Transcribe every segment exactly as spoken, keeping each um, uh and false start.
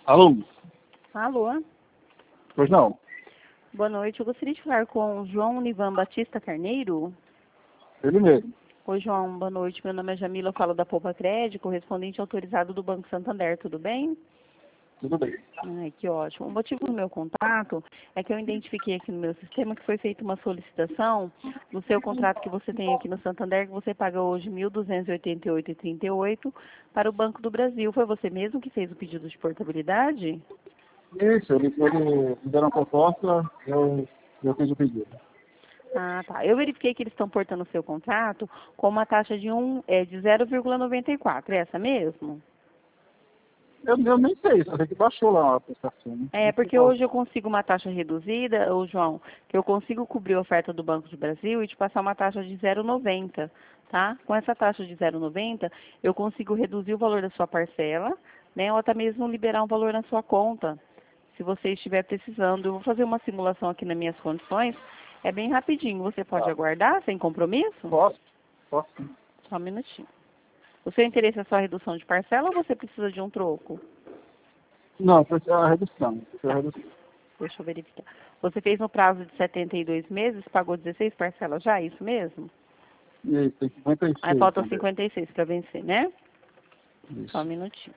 Alô? Alô? Pois não? Boa noite. Eu gostaria de falar com o João Nivan Batista Carneiro. Ele mesmo. Oi, João. Boa noite. Meu nome é Jamila. Eu falo da Poupa Crédito, correspondente autorizado do Banco Santander. Tudo bem? Tudo bem. Ai, que ótimo. O motivo do meu contato é que eu identifiquei aqui no meu sistema que foi feita uma solicitação no seu contrato que você tem aqui no Santander, que você paga hoje mil duzentos e oitenta e oito reais e trinta e oito centavos para o Banco do Brasil. Foi você mesmo que fez o pedido de portabilidade? Isso, ele, ele me deram uma proposta, eu, eu fiz o pedido. Ah, tá. Eu verifiquei que eles estão portando o seu contrato com uma taxa de, um, é, de zero vírgula noventa e quatro. É essa mesmo? Eu, eu nem sei, só sei que baixou lá a prestação. Né? É, Não sei porque qual. hoje eu consigo uma taxa reduzida, ô João, que eu consigo cobrir a oferta do Banco do Brasil e te passar uma taxa de zero vírgula noventa, tá? Com essa taxa de zero vírgula noventa, eu consigo reduzir o valor da sua parcela, né? Ou até mesmo liberar um valor na sua conta, se você estiver precisando. Eu vou fazer uma simulação aqui nas minhas condições. É bem rapidinho. Você pode Tá. aguardar, sem compromisso? Posso? Posso sim. Só um minutinho. O seu interesse é só a redução de parcela ou você precisa de um troco? Não, foi a redução. Foi a Tá. redução. Deixa eu verificar. Você fez no prazo de setenta e dois meses, pagou dezesseis parcelas já, é isso mesmo? E aí, tem cinquenta e Aí seis faltam também. cinquenta e seis para vencer, né? Só um Isso. minutinho.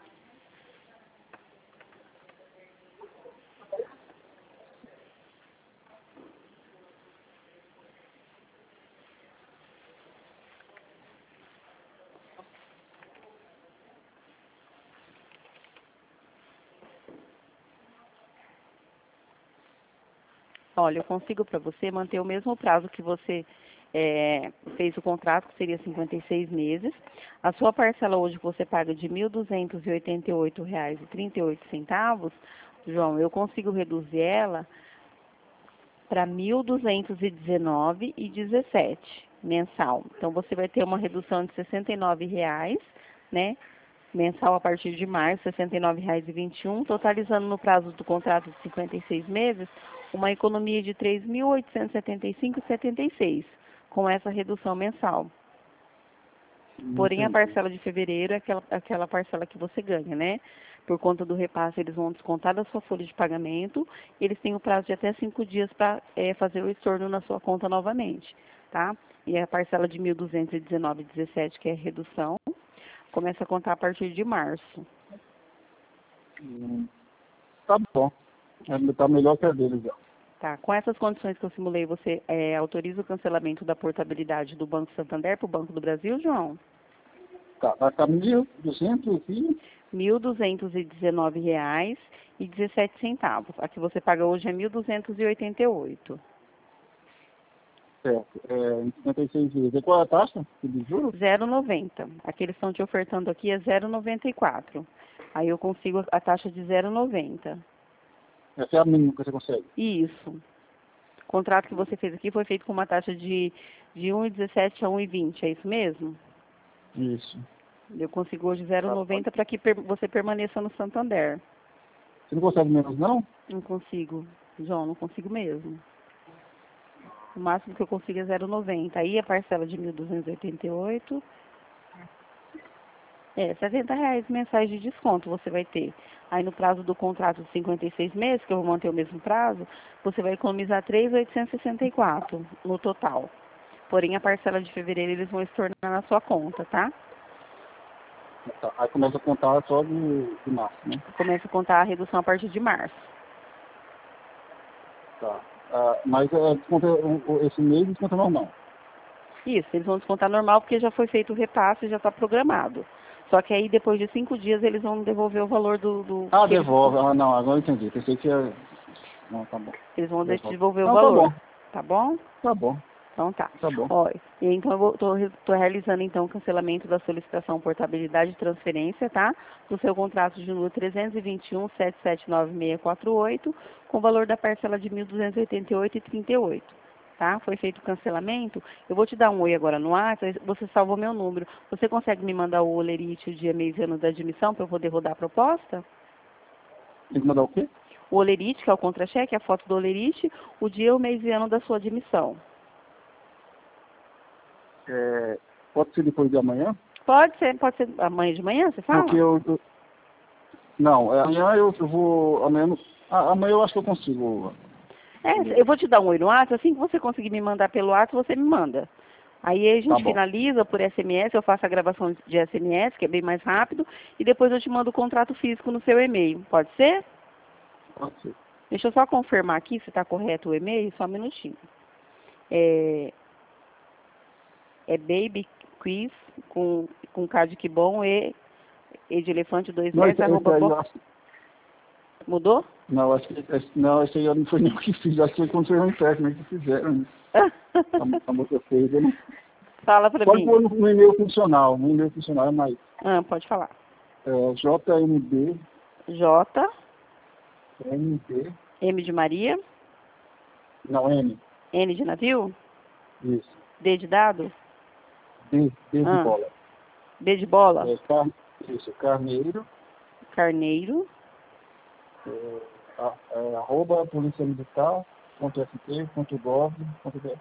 Olha, eu consigo para você manter o mesmo prazo que você é, fez o contrato, que seria cinquenta e seis meses. A sua parcela hoje que você paga de mil duzentos e oitenta e oito reais e trinta e oito centavos, João, eu consigo reduzir ela para mil duzentos e dezenove reais e dezessete centavos mensal. Então você vai ter uma redução de sessenta e nove reais, né? Mensal a partir de março, sessenta e nove reais e vinte e um, totalizando no prazo do contrato de cinquenta e seis meses, uma economia de três mil oitocentos e setenta e cinco reais e setenta e seis centavos, com essa redução mensal. Porém, a Entendi. parcela de fevereiro é aquela, aquela parcela que você ganha, né? Por conta do repasse, eles vão descontar da sua folha de pagamento. Eles têm o prazo de até cinco dias para é, fazer o estorno na sua conta novamente, tá? E a parcela de mil duzentos e dezenove reais e dezessete centavos, que é a redução, começa a contar a partir de março. Hum, Tá bom. Ele tá melhor que a dele já. Tá? Com essas condições que eu simulei, você é, autoriza o cancelamento da portabilidade do Banco Santander para o Banco do Brasil, João? Tá, vai ficar mil duzentos e... mil duzentos e dezenove reais e dezessete centavos. A que você paga hoje é mil duzentos e oitenta e oito. Certo. É, em cinquenta e seis vezes. E qual é a taxa de juros? zero vírgula noventa. A que eles estão te ofertando aqui é zero vírgula noventa e quatro. Aí eu consigo a taxa de zero vírgula noventa. Essa é a mínima que você consegue. Isso. O contrato que você fez aqui foi feito com uma taxa de, de um vírgula dezessete a um vírgula vinte, é isso mesmo? Isso. Eu consigo hoje zero vírgula Tá, pode. noventa para que per- você permaneça no Santander. Você não consegue menos, não? Não consigo, João, não consigo mesmo. O máximo que eu consigo é zero vírgula noventa. Aí a parcela de mil duzentos e oitenta e oito, é setenta reais mensais de desconto você vai ter. Aí no prazo do contrato de cinquenta e seis meses, que eu vou manter o mesmo prazo, você vai economizar três mil oitocentos e sessenta e quatro no total. Porém, a parcela de fevereiro eles vão estornar na sua conta, tá? Tá. Aí começa a contar só de, de março, né? Começa a contar a redução a partir de março. Tá. Ah, mas é, desconta, o- o- esse mês desconta normal. Isso, eles vão descontar normal porque já foi feito o repasse e já está programado. Só que aí depois de cinco dias eles vão devolver o valor do, do Ah, que eles, devolve. Ah, não, agora eu entendi. Pensei que ia... Não, tá bom. eles vão de- Devolve. devolver o Não, tá valor, bom. tá bom? Tá bom. Então tá. Tá bom. Olha, e então eu estou realizando então o cancelamento da solicitação portabilidade e transferência, tá? Do seu contrato de número trezentos e vinte e um, sete sete nove seis quatro oito, com o valor da parcela de mil duzentos e oitenta e oito reais e trinta e oito centavos. Tá? Foi feito o cancelamento. Eu vou te dar um oi agora no WhatsApp, você salvou meu número. Você consegue me mandar o olerite, o dia, mês e ano da admissão para eu poder rodar a proposta? Tem que mandar o quê? O olerite, que é o contra-cheque, a foto do olerite, o dia, o mês e ano da sua admissão. É, pode ser depois de amanhã? Pode ser, pode ser amanhã de manhã, você Porque fala? eu... eu Não, é, amanhã eu, eu vou. Amanhã, não- ah, amanhã eu acho que eu consigo. É, eu vou te dar um oi no WhatsApp, assim que você conseguir me mandar pelo WhatsApp, você me manda. Aí a Tá gente bom. finaliza por S M S, eu faço a gravação de S M S, que é bem mais rápido, e depois eu te mando o contrato físico no seu e-mail. Pode ser? Pode ser. Deixa eu só confirmar aqui se está correto o e-mail, só um minutinho. É, é baby quiz com, com K de que bom e, e de elefante dois Não, S, esse, esse arroba aí bo... eu acho. Mudou? Não, acho que esse, não, esse aí eu não foi nem o que fiz, acho que foi quando foi um técnico que fizeram. Né? A, a moça fez. Eu não... Fala pra Pode mim. pôr no, no e-mail funcional, no e-mail funcional é mais. Ah, pode falar. É, J M B, J, M B, M de Maria, não, M, N de navio, isso, D de dado, B, B de ah, bola. B de bola, É, car, isso, Carneiro, Carneiro, é, a, é, arroba polícia militar ponto f t ponto gov ponto b r.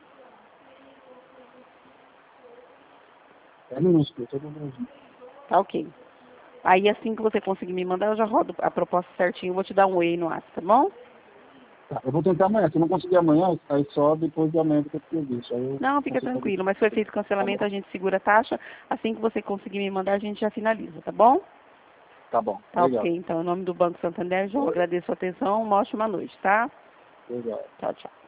É minúsculo, todo mundo. tá ok. Aí assim que você conseguir me mandar, eu já rodo a proposta certinho, eu vou te dar um oi no WhatsApp, tá bom? Tá, eu vou tentar amanhã, se eu não conseguir amanhã, aí só depois de amanhã que eu tenho isso. Aí eu Não, fica consigo tranquilo, fazer. mas foi feito cancelamento, a gente segura a taxa, assim que você conseguir me mandar, a gente já finaliza, tá bom? Tá bom, Tá legal. ok, então, em nome do Banco Santander, João, agradeço a atenção, uma ótima noite, tá? Legal. Tchau, tchau.